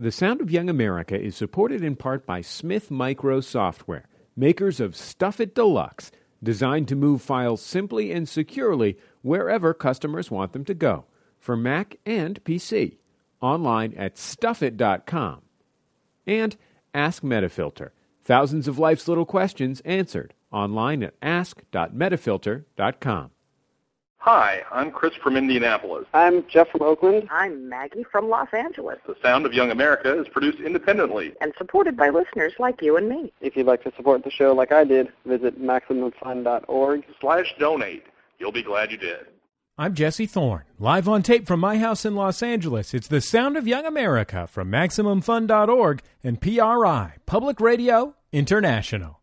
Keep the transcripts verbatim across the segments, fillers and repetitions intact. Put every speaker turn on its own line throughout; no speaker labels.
The Sound of Young America is supported in part by Smith Micro Software, makers of Stuff It Deluxe, designed to move files simply and securely wherever customers want them to go, for Mac and P C. Online at stuff it dot com. And Ask Metafilter. Thousands of life's little questions answered. Online at ask dot metafilter dot com.
Hi, I'm Chris from Indianapolis.
I'm Jeff from Oakland.
I'm Maggie from Los Angeles.
The Sound of Young America is produced independently
and supported by listeners like you and me.
If you'd like to support the show like I did, visit maximum fun dot org
slash donate. You'll be glad you did.
I'm Jesse Thorne, live on tape from my house in Los Angeles. It's the Sound of Young America from maximum fun dot org and P R I, Public Radio International.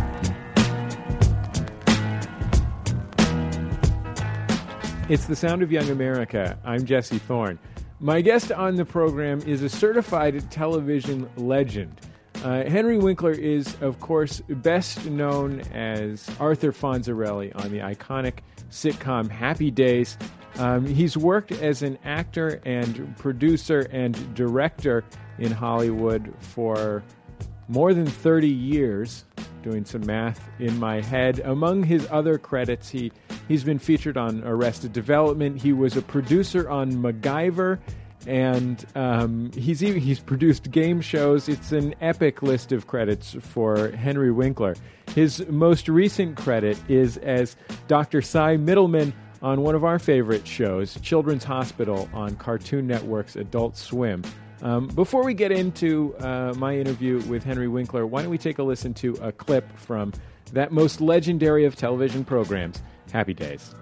It's the Sound of Young America. I'm Jesse Thorne. My guest on the program is a certified television legend. Uh, Henry Winkler is, of course, best known as Arthur Fonzarelli on the iconic sitcom Happy Days. Um, he's worked as an actor and producer and director in Hollywood for more than thirty years, doing some math in my head. Among his other credits, he, he's been featured on Arrested Development. He was a producer on MacGyver, and um, he's even, he's produced game shows. It's an epic list of credits for Henry Winkler. His most recent credit is as Doctor Cy Middleman on one of our favorite shows, Children's Hospital, on Cartoon Network's Adult Swim. Um, before we get into uh, my interview with Henry Winkler, why don't we take a listen to a clip from that most legendary of television programs, Happy Days.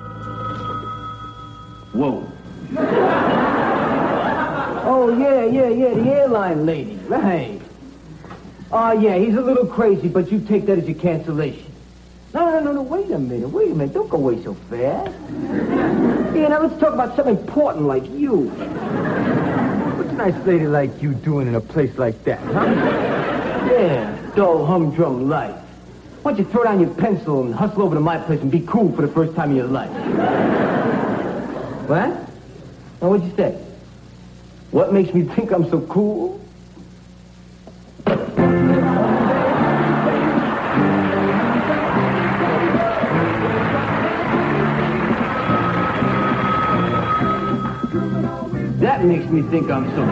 Whoa. Oh, yeah, yeah, yeah, the airline lady, right. Oh, yeah, he's a little crazy, but you take that as your cancellation. No, no, no, no, wait a minute, wait a minute, don't go away so fast. Yeah, now let's talk about something important like you. What's a nice lady like you doing in a place like that, huh? Yeah, dull, humdrum life. Why don't you throw down your pencil and hustle over to my place and be cool for the first time in your life? What? Now, what'd you say? What makes me think I'm so cool? That makes me think I'm so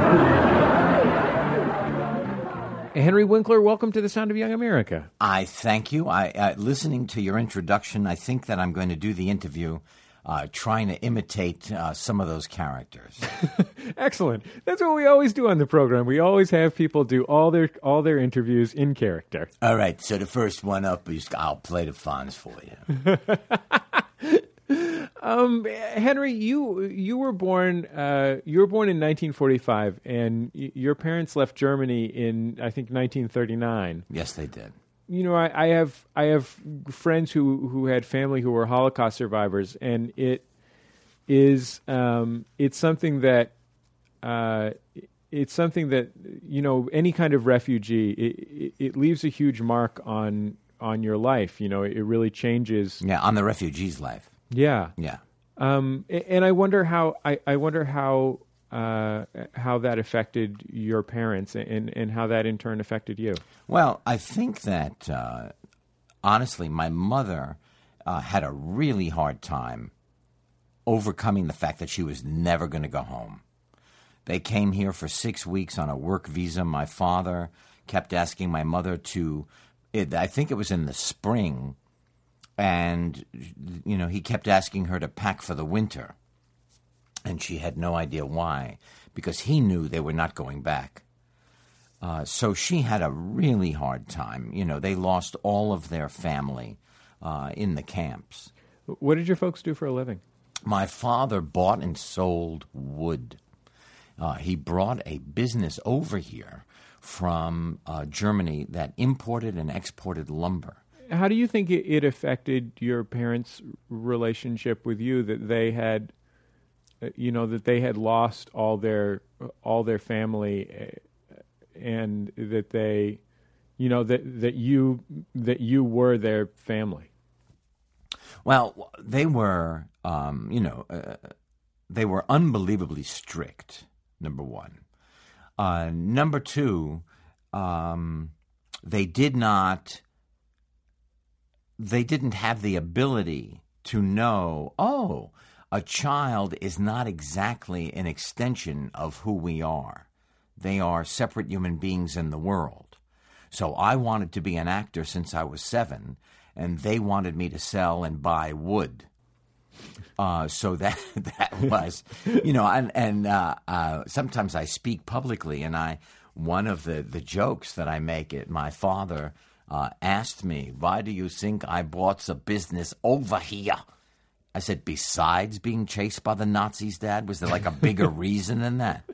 cool.
Henry Winkler, welcome to the Sound of Young America.
I thank you. I uh, listening to your introduction, I think that I'm going to do the interview uh, trying to imitate uh, some of those characters.
Excellent. That's what we always do on the program. We always have people do all their all their interviews in character.
All right. So the first one up is I'll play the Fonz for
you. um, Henry, you you were born uh, you were born in nineteen forty-five, and y- your parents left Germany in I think nineteen thirty-nine.
Yes, they did.
You know, I, I have I have friends who, who had family who were Holocaust survivors, and it is um, it's something that uh, it's something that you know any kind of refugee it, it, it leaves a huge mark on on your life. You know, it really changes.
Yeah, on the refugee's life.
Yeah,
yeah.
Um, and I wonder how I, I wonder how uh, how that affected your parents, and, and how that in turn affected you.
Well, I think that uh, honestly, my mother uh, had a really hard time overcoming the fact that she was never going to go home. They came here for six weeks on a work visa. My father kept asking my mother to. It, I think it was in the spring. And, you know, he kept asking her to pack for the winter. And she had no idea why, because he knew they were not going back. Uh, so she had a really hard time. You know, they lost all of their family uh, in the camps.
What did your folks do for a living?
My father bought and sold wood. Uh, he brought a business over here from uh, Germany that imported and exported lumber.
How do you think it affected your parents' relationship with you, that they had, you know, that they had lost all their all their family, and that they, you know, that that you that you were their family?
Well, they were, um, you know, uh, they were unbelievably strict. Number one, Uh, number two, um, they did not. They didn't have the ability to know, oh, a child is not exactly an extension of who we are. They are separate human beings in the world. So I wanted to be an actor since I was seven, and they wanted me to sell and buy wood. Uh, so that that was, you know, and, and uh, uh, sometimes I speak publicly, and I one of the, the jokes that I make it, my father uh, asked me, why do you think I brought the business over here? I said, besides being chased by the Nazis, Dad, was there like a bigger reason than that?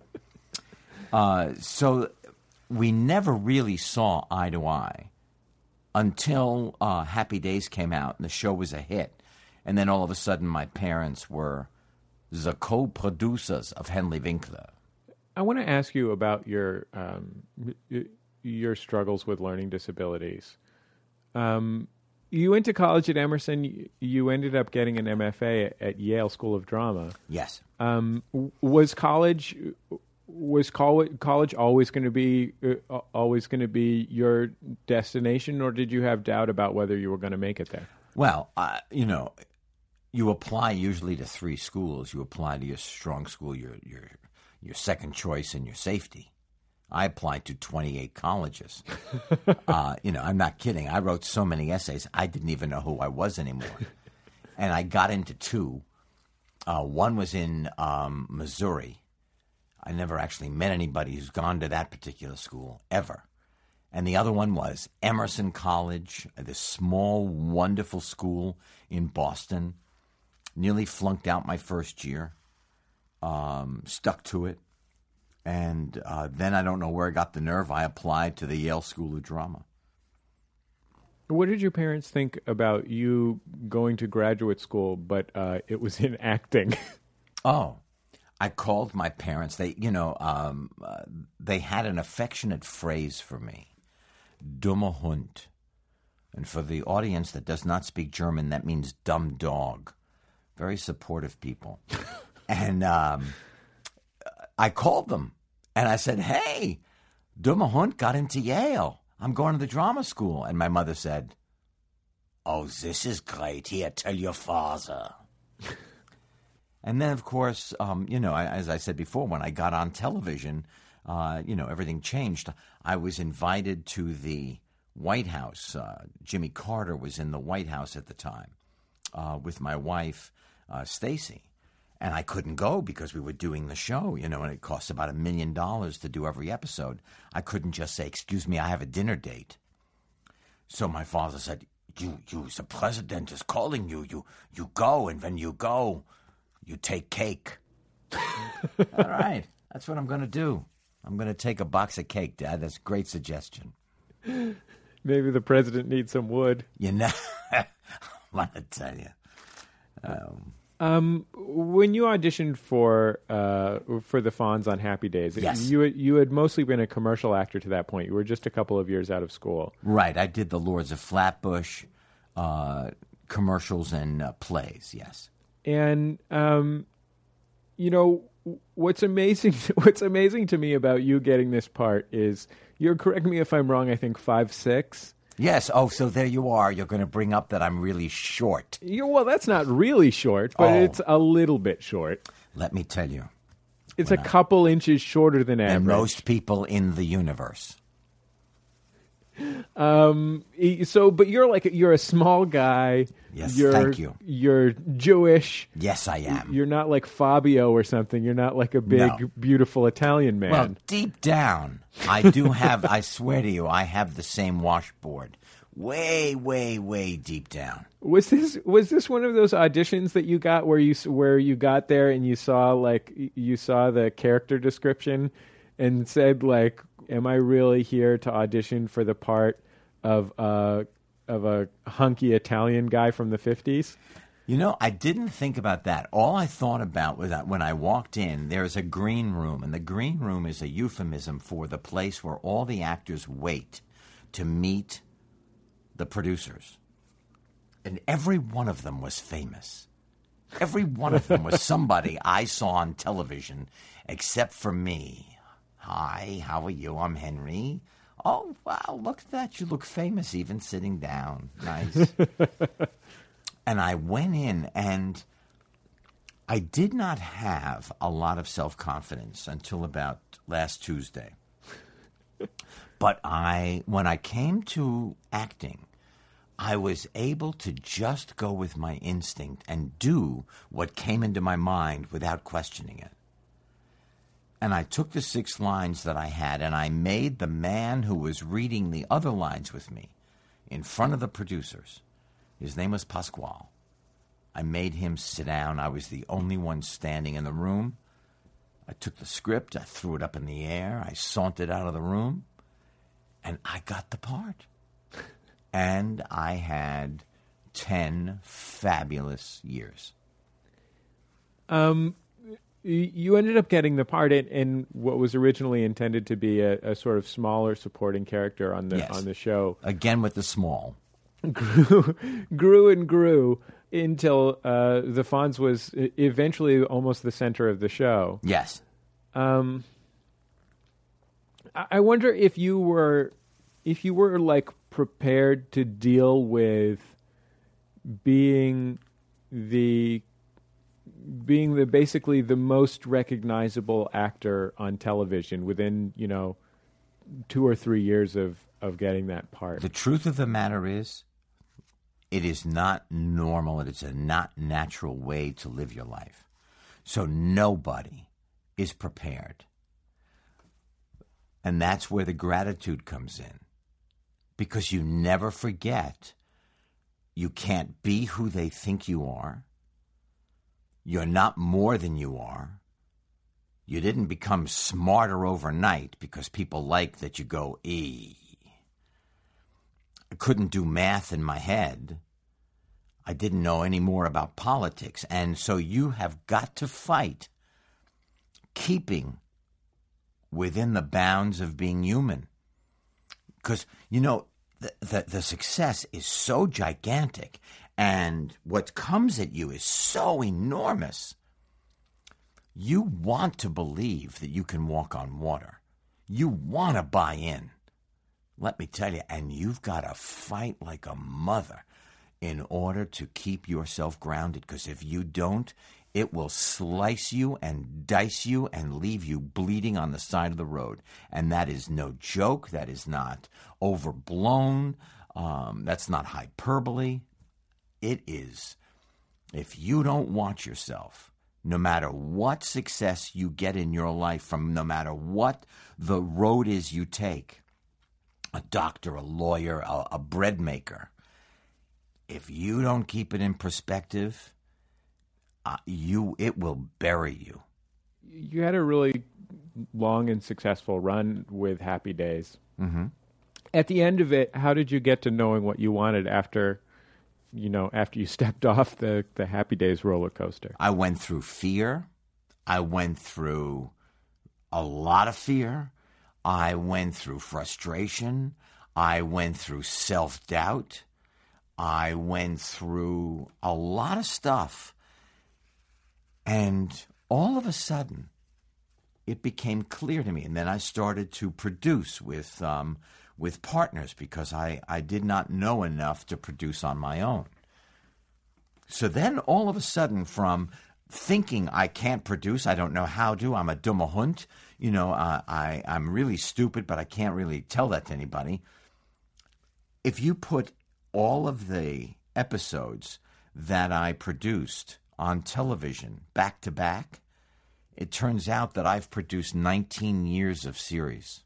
Uh, so we never really saw eye to eye until uh, Happy Days came out and the show was a hit. And then all of a sudden my parents were the co-producers of Henry Winkler.
I want to ask you about your um, your struggles with learning disabilities. Um, you went to college at Emerson. You ended up getting an M F A at Yale School of Drama.
Yes.
Um, was college was college college always going to be uh, always going to be your destination, or did you have doubt about whether you were going to make it there?
Well, uh, you know, you apply usually to three schools. You apply to your strong school, your your your second choice, and your safety. I applied to twenty-eight colleges. uh, you know, I'm not kidding. I wrote so many essays, I didn't even know who I was anymore. And I got into two. Uh, one was in um, Missouri. I never actually met anybody who's gone to that particular school, ever. And the other one was Emerson College, this small, wonderful school in Boston. Nearly flunked out my first year. Um, stuck to it. And uh, then I don't know where I got the nerve. I applied to the Yale School of Drama.
What did your parents think about you going to graduate school, but uh, it was in acting?
Oh, I called my parents. They, you know, um, uh, they had an affectionate phrase for me, dummer Hund. And for the audience that does not speak German, that means dumb dog. Very supportive people. And um, I called them, and I said, hey, dummer Hund got into Yale. I'm going to the drama school. And my mother said, oh, this is great. Here, tell your father. And then, of course, um, you know, as I said before, when I got on television, uh, you know, everything changed. I was invited to the White House. Uh, Jimmy Carter was in the White House at the time uh, with my wife, uh, Stacy. And I couldn't go because we were doing the show, you know, and it costs about a million dollars to do every episode. I couldn't just say, excuse me, I have a dinner date. So my father said, you, you, the president is calling you. You, you go, and when you go, you take cake. All right, that's what I'm going to do. I'm going to take a box of cake, Dad. That's a great suggestion.
Maybe the president needs some wood.
You know, I want to tell you. Um,
Um, when you auditioned for uh, for the Fonz on Happy Days,
yes.
you you had mostly been a commercial actor to that point. You were just a couple of years out of school.
Right. I did the Lords of Flatbush uh, commercials and uh, plays, yes.
And, um, you know, what's amazing what's amazing to me about you getting this part is, you're, correct me if I'm wrong, I think five six.
Yes. Oh, so there you are. You're going to bring up that I'm really short.
You're, well, that's not really short, but
oh.
it's a little bit short.
Let me tell you.
It's a I, couple inches shorter than average.
Than most people in the universe.
Um. So, but you're like, you're a small guy.
Yes,
you're,
thank you.
You're Jewish.
Yes, I am.
You're not like Fabio or something. You're not like a big,
no.
beautiful Italian man.
Well, deep down, I do have, I swear to you, I have the same washboard. Way, way, way deep down.
Was this was this one of those auditions that you got where you where you got there and you saw like you saw the character description and said like, am I really here to audition for the part of uh of a hunky Italian guy from the fifties?
You know, I didn't think about that. All I thought about was that when I walked in, there's a green room, and the green room is a euphemism for the place where all the actors wait to meet the producers. And every one of them was famous. Every one of them was somebody I saw on television, except for me. hi, how are you? I'm Henry. Oh, wow, look at that. You look famous even sitting down. Nice. And I went in, and I did not have a lot of self-confidence until about last Tuesday. But I, when I came to acting, I was able to just go with my instinct and do what came into my mind without questioning it. And I took the six lines that I had, and I made the man who was reading the other lines with me in front of the producers. His name was Pasquale. I made him sit down. I was the only one standing in the room. I took the script. I threw it up in the air. I sauntered out of the room, and I got the part. And I had ten fabulous years.
Um, you ended up getting the part in, in what was originally intended to be a, a sort of smaller supporting character on the
Yes.
on the show.
Again with the small.
Grew, grew and grew until uh, the Fonz was eventually almost the center of the show.
Yes.
Um, I I wonder if you were, if you were like prepared to deal with being the, being the basically the most recognizable actor on television within, you know, two or three years of, of getting that part.
The truth of the matter is, it is not normal. It is a not natural way to live your life. So nobody is prepared. And that's where the gratitude comes in. Because you never forget, you can't be who they think you are. You're not more than you are. You didn't become smarter overnight because people like that you go, ee. I couldn't do math in my head. I didn't know any more about politics. And so you have got to fight keeping within the bounds of being human. Because, you know, the, the, the success is so gigantic, and what comes at you is so enormous. You want to believe that you can walk on water. You want to buy in. Let me tell you, and you've got to fight like a mother in order to keep yourself grounded, because if you don't, it will slice you and dice you and leave you bleeding on the side of the road. And that is no joke. That is not overblown. Um, that's not hyperbole. It is. If you don't watch yourself, no matter what success you get in your life, from no matter what the road is you take, a doctor, a lawyer, a, a bread maker, if you don't keep it in perspective, uh, you it will bury you.
You had a really long and successful run with Happy Days.
Mm-hmm.
At the end of it, how did you get to knowing what you wanted after, you know, after you stepped off the, the Happy Days roller coaster?
I went through fear. I went through a lot of fear. I went through frustration. I went through self-doubt. I went through a lot of stuff. And all of a sudden, it became clear to me. And then I started to produce with um, with partners, because I, I did not know enough to produce on my own. So then all of a sudden, from thinking I can't produce, I don't know how to, I'm a dumme Hund, you know, uh, I, I'm really stupid, but I can't really tell that to anybody. If you put all of the episodes that I produced on television back to back, it turns out that I've produced nineteen years of series,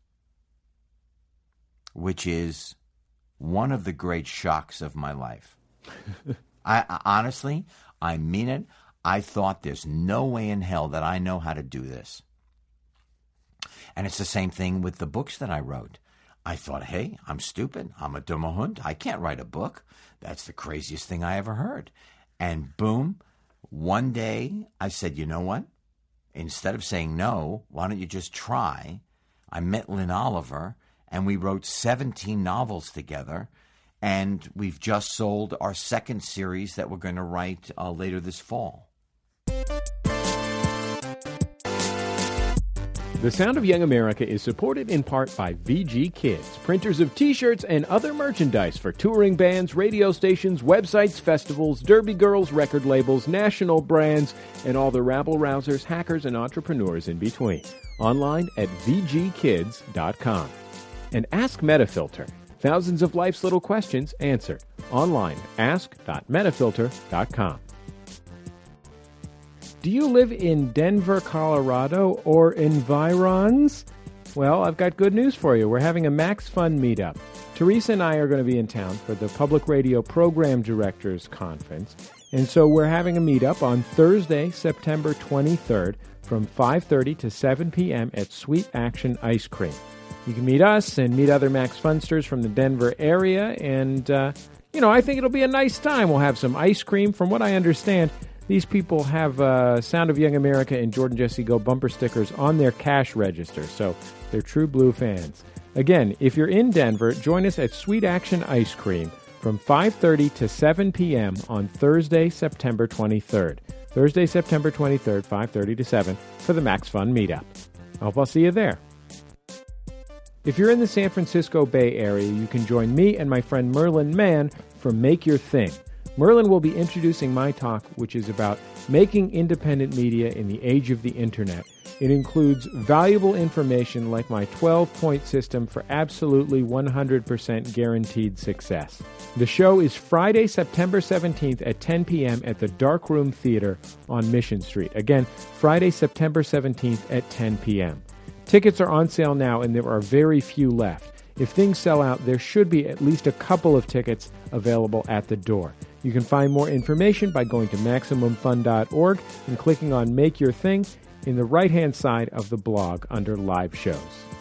which is one of the great shocks of my life. I, I honestly, I mean it. I thought there's no way in hell that I know how to do this. And it's the same thing with the books that I wrote. I thought, hey, I'm stupid. I'm a dumme Hund. I can't write a book. That's the craziest thing I ever heard. And boom, one day I said, you know what? Instead of saying no, why don't you just try? I met Lynn Oliver, and we wrote seventeen novels together. And we've just sold our second series that we're going to write uh, later this fall.
The Sound of Young America is supported in part by V G Kids, printers of t-shirts and other merchandise for touring bands, radio stations, websites, festivals, derby girls, record labels, national brands, and all the rabble-rousers, hackers, and entrepreneurs in between. Online at v g kids dot com. And Ask Metafilter. Thousands of life's little questions answered. Online, ask dot metafilter dot com. Do you live in Denver, Colorado, or environs? Well, I've got good news for you. We're having a Max Fun meetup. Teresa and I are going to be in town for the Public Radio Program Directors Conference, and so we're having a meetup on Thursday, September twenty-third, from five thirty to seven p.m. at Sweet Action Ice Cream. You can meet us and meet other Max Funsters from the Denver area, and, uh, you know, I think it'll be a nice time. We'll have some ice cream. From what I understand, these people have uh, Sound of Young America and Jordan Jesse Go bumper stickers on their cash register, so they're true blue fans. Again, if you're in Denver, join us at Sweet Action Ice Cream from five thirty to seven p.m. on Thursday, September twenty-third. Thursday, September twenty-third, five thirty to seven, for the Max Fun meetup. I hope I'll see you there. If you're in the San Francisco Bay Area, you can join me and my friend Merlin Mann for Make Your Thing. Merlin will be introducing my talk, which is about making independent media in the age of the Internet. It includes valuable information like my twelve-point system for absolutely one hundred percent guaranteed success. The show is Friday, September seventeenth at ten p.m. at the Dark Room Theater on Mission Street. Again, Friday, September seventeenth at ten p.m. Tickets are on sale now, and there are very few left. If things sell out, there should be at least a couple of tickets available at the door. You can find more information by going to maximum fun dot org and clicking on Make Your Thing in the right-hand side of the blog under Live Shows.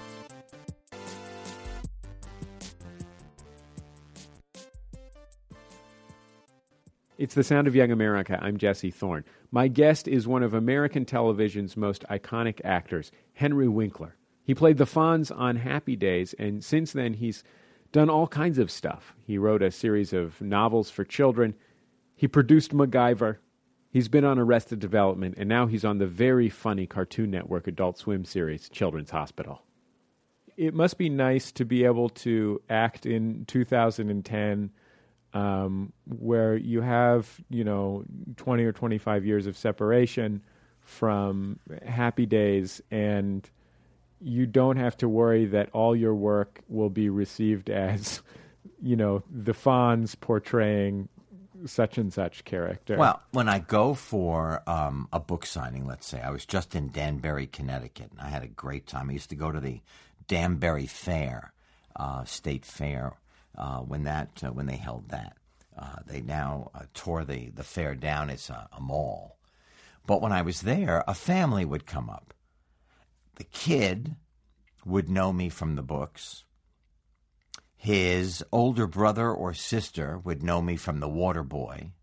It's the Sound of Young America. I'm Jesse Thorne. My guest is one of American television's most iconic actors, Henry Winkler. He played the Fonz on Happy Days, and since then he's done all kinds of stuff. He wrote a series of novels for children. He produced MacGyver. He's been on Arrested Development, and now he's on the very funny Cartoon Network Adult Swim series, Children's Hospital. It must be nice to be able to act in two thousand ten, um, where you have, you know, twenty or twenty-five years of separation from Happy Days, and you don't have to worry that all your work will be received as, you know, the Fonz portraying such and such character.
Well, when I go for um, a book signing, let's say, I was just in Danbury, Connecticut, and I had a great time. I used to go to the Danbury Fair, uh, State Fair, uh, when that uh, when they held that. Uh, they now uh, tore the, the fair down. It's a, a mall. But when I was there, a family would come up. The kid would know me from the books. His older brother or sister would know me from The Water Boy.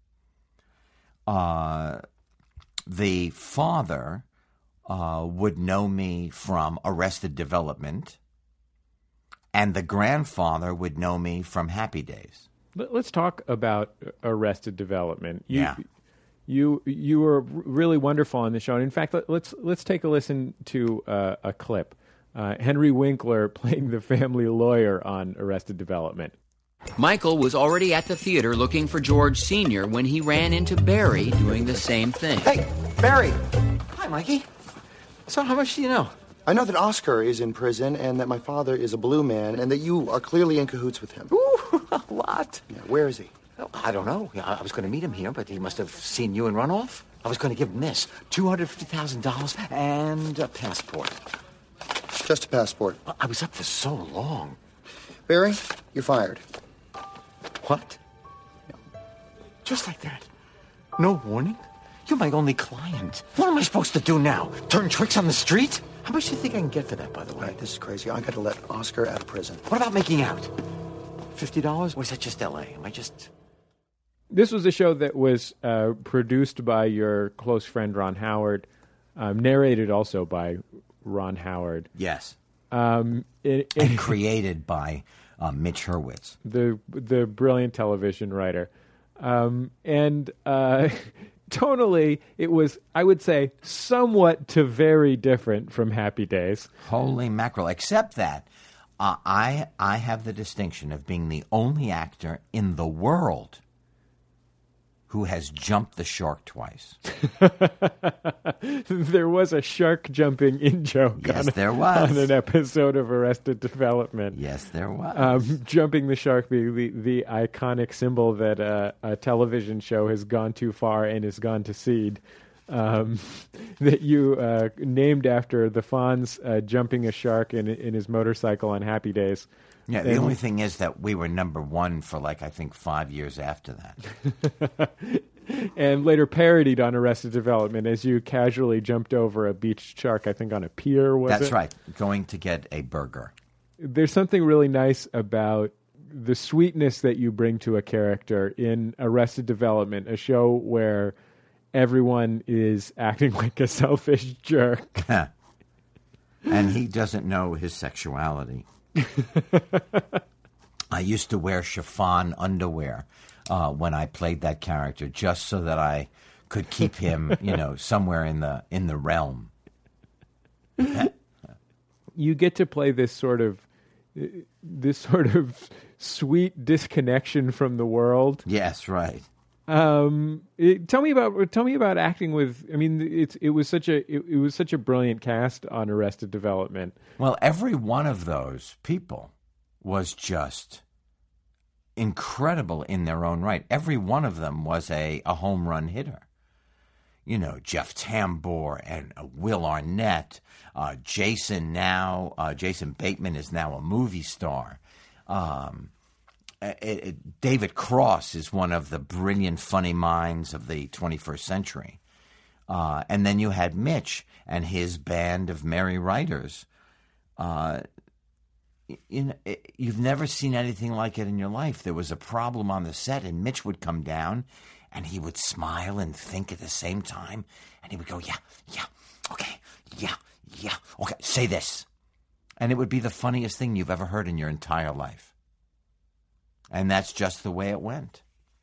Uh, the father uh, would know me from Arrested Development. And the grandfather would know me from Happy Days.
Let's talk about Arrested Development. You,
yeah.
You you were really wonderful on the show. And in fact, let's let's take a listen to uh, a clip. Uh, Henry Winkler playing the family lawyer on Arrested Development.
Michael was already at the theater looking for George Senior when he ran into Barry doing the same thing.
Hey, Barry. Hi, Mikey. So how much do you know? I know that Oscar is in prison and that my father is a blue man and that you are clearly in cahoots with him.
Ooh, a lot.
Yeah, where is he?
Oh, I don't know. Yeah, I was going to meet him here, but he must have seen you in Runoff. I was going to give him this, two hundred fifty thousand dollars and a passport.
Just a passport.
I was up for so long.
Barry, you're fired.
What? Just like that? No warning? You're my only client. What am I supposed to do now? Turn tricks on the street? How much do you think I can get for that, by the way?
All right, this is crazy. I got to let Oscar out of prison.
What about making out? fifty dollars? Or is that just L A? Am I just...
This was a show that was uh, produced by your close friend Ron Howard, um, narrated also by Ron Howard.
Yes.
Um, it, it,
and created by uh, Mitch Hurwitz,
the the brilliant television writer. Um, and uh, tonally, it was, I would say, somewhat to very different from Happy Days.
Holy mackerel. Except that uh, I I have the distinction of being the only actor in the world who has jumped the shark twice.
There was a shark jumping in joke
Yes,
on,
there was.
on an episode of Arrested Development.
Yes, there was.
Um, jumping the shark, the, the, the iconic symbol that uh, a television show has gone too far and has gone to seed. Um, that you uh, named after the Fonz uh, jumping a shark in, in his motorcycle on Happy Days.
Yeah, the
and,
only thing is that we were number one for, like, I think five years after that.
And later parodied on Arrested Development as you casually jumped over a beached shark, I think on a pier, was
That's
it?
right, going to get a burger.
There's something really nice about the sweetness that you bring to a character in Arrested Development, a show where everyone is acting like a selfish jerk.
And he doesn't know his sexuality. I used to wear chiffon underwear uh, when I played that character, just so that I could keep him, you know, somewhere in the in the realm.
You get to play this sort of this sort of sweet disconnection from the world.
Yes, right.
Um, it, tell me about tell me about acting with. I mean, it's it was such a it, it was such a brilliant cast on Arrested Development.
Well, every one of those people was just incredible in their own right. Every one of them was a, a home run hitter. You know, Jeff Tambor and uh, Will Arnett, uh, Jason now, uh, Jason Bateman is now a movie star. Um, it, it, David Cross is one of the brilliant, funny minds of the twenty-first century. Uh, and then you had Mitch and his band of merry writers. Uh, you know, it, you've never seen anything like it in your life. There was a problem on the set, and Mitch would come down, and he would smile and think at the same time, and he would go, yeah, yeah, okay, yeah, yeah, okay, say this. And it would be the funniest thing you've ever heard in your entire life. And that's just the way it went.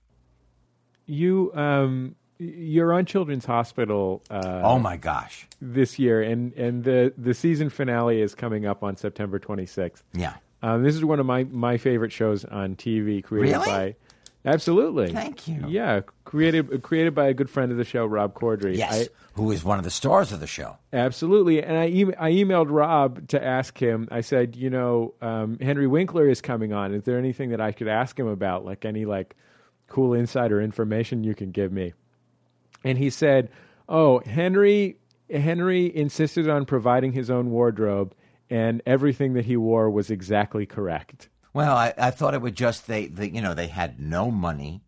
You, um, you're on Children's Hospital. Uh,
oh my gosh!
This year, and and the the season finale is coming up on September twenty-sixth.
Yeah,
um, this is one of my my favorite shows on T V. Created
really?
by, absolutely.
Thank you.
Yeah, created created by a good friend of the show, Rob Corddry.
Yes,
I,
who is one of the stars of the show.
Absolutely. And I, e- I emailed Rob to ask him, I said, you know, um, Henry Winkler is coming on. Is there anything that I could ask him about? Like any like cool insider information you can give me? And he said, oh, Henry, Henry insisted on providing his own wardrobe, and everything that he wore was exactly correct.
Well, I, I thought it would just, they, they, you know, they had no money.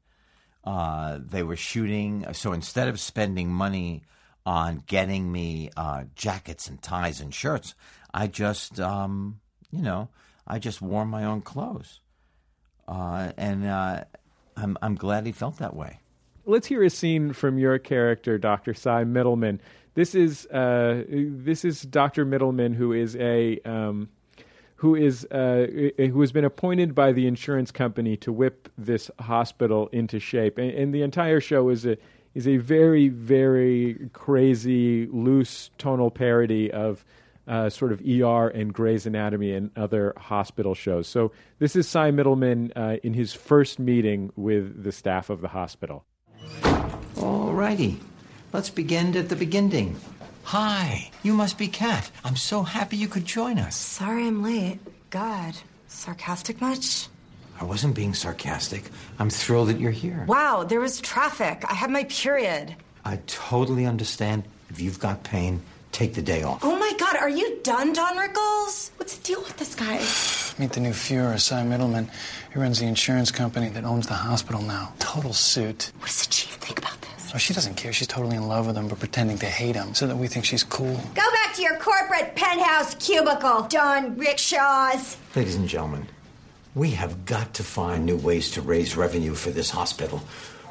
Uh, they were shooting. So instead of spending money on getting me uh, jackets and ties and shirts, I just, um, you know, I just wore my own clothes. Uh, and uh, I'm, I'm glad he felt that way.
Let's hear a scene from your character, Doctor Cy Middleman. This is uh, this is Doctor Middleman, who is a um, who is uh, who has been appointed by the insurance company to whip this hospital into shape, and, and the entire show is a is a very very crazy, loose tonal parody of uh, sort of E R and Grey's Anatomy and other hospital shows. So this is Cy Middleman uh, in his first meeting with the staff of the hospital.
All righty. Let's begin at the beginning. Hi, you must be Kat. I'm so happy you could join us.
Sorry I'm late. God, sarcastic much?
I wasn't being sarcastic. I'm thrilled that you're here.
Wow, there was traffic. I had my period.
I totally understand. If you've got pain, take the day off.
Oh my God, are you done, Don Rickles? What's the deal with this guy?
Meet the new Fuhrer, Cy Middleman. He runs the insurance company that owns the hospital now. Total suit.
What does the chief think about this?
Oh, she doesn't care. She's totally in love with him, but pretending to hate him so that we think she's cool.
Go back to your corporate penthouse cubicle, Don Rickshaws.
Ladies and gentlemen, we have got to find new ways to raise revenue for this hospital.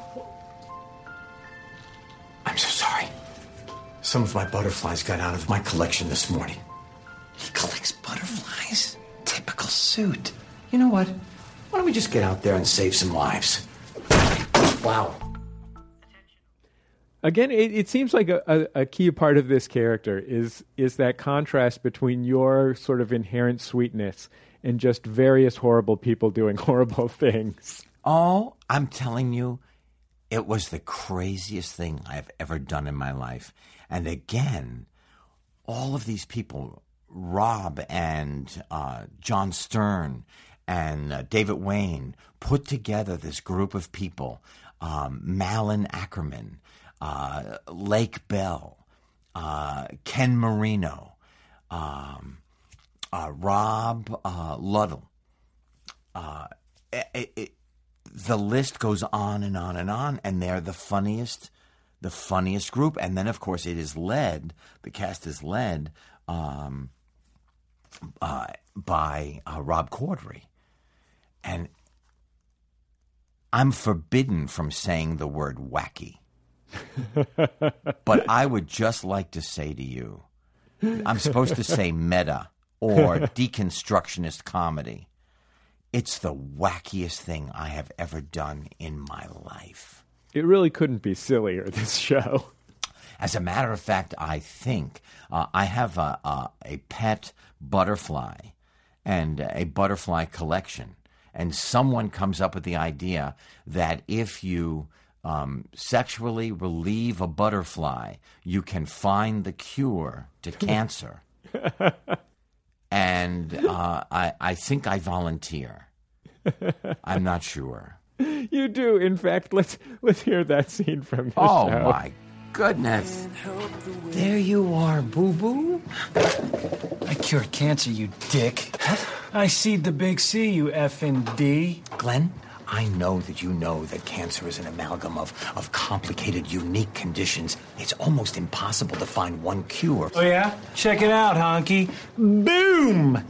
I'm so sorry. Some of my butterflies got out of my collection this morning.
He collects butterflies? Typical suit.
You know what? Why don't we just get out there and save some lives? Wow.
Again, it, it seems like a, a, a key part of this character is is that contrast between your sort of inherent sweetness and just various horrible people doing horrible things.
Oh, I'm telling you, it was the craziest thing I've ever done in my life. And again, all of these people, Rob and uh, John Stern and uh, David Wayne, put together this group of people, um, Malin Ackerman, uh, Lake Bell, uh, Ken Marino, um, uh, Rob uh, Luddle. Uh, it, it, the list goes on and on and on, and they're the funniest, the funniest group. And then, of course, it is led, the cast is led um, uh, by uh, Rob Corddry. And I'm forbidden from saying the word wacky. But I would just like to say to you, I'm supposed to say meta or deconstructionist comedy. It's the wackiest thing I have ever done in my life.
It really couldn't be sillier, this show.
As a matter of fact, I think uh, I have a, a, a pet butterfly and a butterfly collection. And someone comes up with the idea that if you um, sexually relieve a butterfly, you can find the cure to cancer. And uh, I, I think I volunteer. I'm not sure.
You do. In fact, let's let's hear that scene from the
oh,
show.
Oh, my goodness.
There you are, boo-boo. I cured cancer, you dick. I seed the big C, you effing D.
Glenn, I know that you know that cancer is an amalgam of, of complicated, unique conditions. It's almost impossible to find one cure.
Oh, yeah? Check it out, honky. Boom!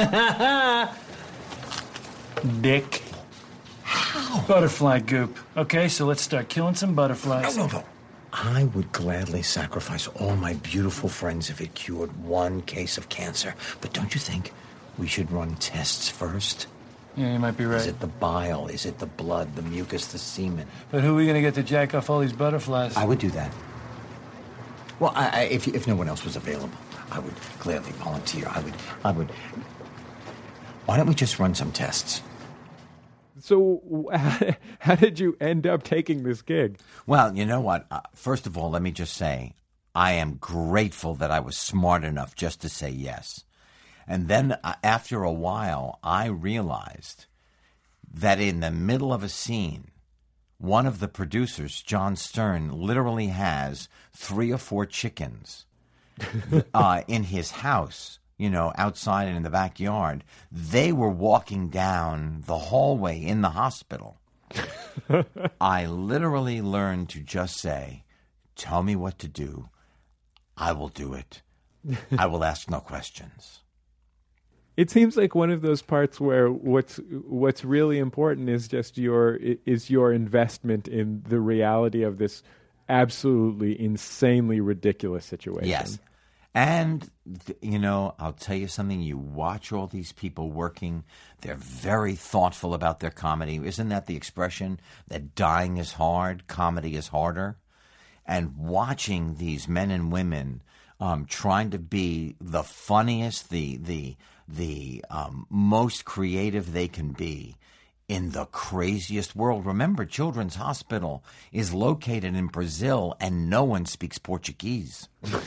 Dick.
How?
Butterfly goop. Okay, so let's start killing some butterflies.
No, no, no. I would gladly sacrifice all my beautiful friends if it cured one case of cancer. But don't you think we should run tests first?
Yeah, you might be right.
Is it the bile? Is it the blood, the mucus, the semen?
But who are we going to get to jack off all these butterflies?
I would do that. Well, I, I, if if no one else was available, I would gladly volunteer. I would, I would. Why don't we just run some tests?
So how did you end up taking this gig?
Well, you know what? Uh, first of all, let me just say, I am grateful that I was smart enough just to say yes. And then uh, after a while, I realized that in the middle of a scene, one of the producers, John Stern, literally has three or four chickens uh, in his house, you know, outside and in the backyard. They were walking down the hallway in the hospital. I literally learned to just say, tell me what to do. I will do it. I will ask no questions.
It seems like one of those parts where what's what's really important is just your is your investment in the reality of this absolutely insanely ridiculous situation.
Yes. And, you know, I'll tell you something. You watch all these people working. They're very thoughtful about their comedy. Isn't that the expression that dying is hard, comedy is harder? And watching these men and women um, trying to be the funniest, the the the um, most creative they can be in the craziest world. Remember, Children's Hospital is located in Brazil, and no one speaks Portuguese.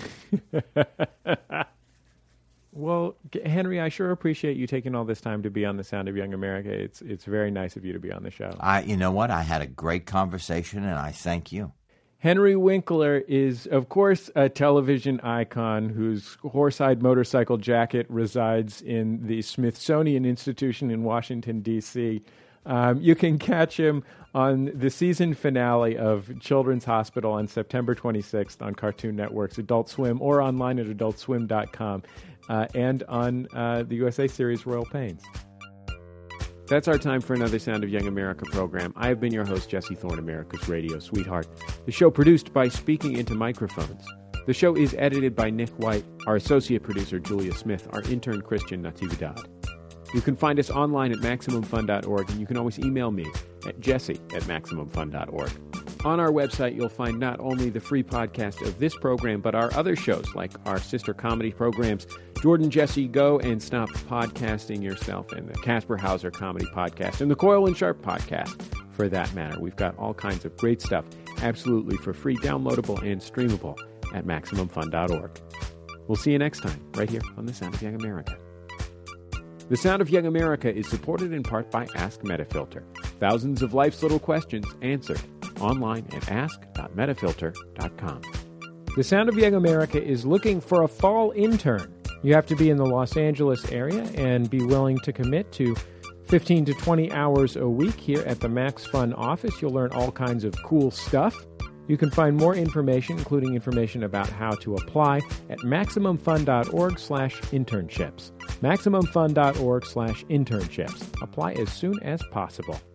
Well, Henry, I sure appreciate you taking all this time to be on The Sound of Young America. It's it's very nice of you to be on the show.
I, you know what? I had a great conversation, and I thank you.
Henry Winkler is, of course, a television icon whose horse-eyed motorcycle jacket resides in the Smithsonian Institution in Washington, D C Um, you can catch him on the season finale of Children's Hospital on September twenty-sixth on Cartoon Network's Adult Swim or online at adult swim dot com uh, and on uh, the U S A series Royal Pains. That's our time for another Sound of Young America program. I have been your host, Jesse Thorne, America's radio sweetheart. The show produced by Speaking Into Microphones. The show is edited by Nick White, our associate producer, Julia Smith, our intern, Christian Natividad. You can find us online at maximum fun dot org, and you can always email me at jesse at maximum fun dot org. On our website, you'll find not only the free podcast of this program, but our other shows, like our sister comedy programs, Jordan Jesse Go and Stop Podcasting Yourself, and the Casper Hauser Comedy Podcast, and the Coyle and Sharp Podcast, for that matter. We've got all kinds of great stuff, absolutely for free, downloadable, and streamable at Maximum Fun dot org. We'll see you next time, right here on The Sound of Young America. The Sound of Young America is supported in part by Ask Metafilter. Thousands of life's little questions answered online at ask dot metafilter dot com. The Sound of Young America is looking for a fall intern. You have to be in the Los Angeles area and be willing to commit to fifteen to twenty hours a week here at the Max Fun office. You'll learn all kinds of cool stuff. You can find more information, including information about how to apply, at MaximumFun.org slash internships. MaximumFun.org slash internships. Apply as soon as possible.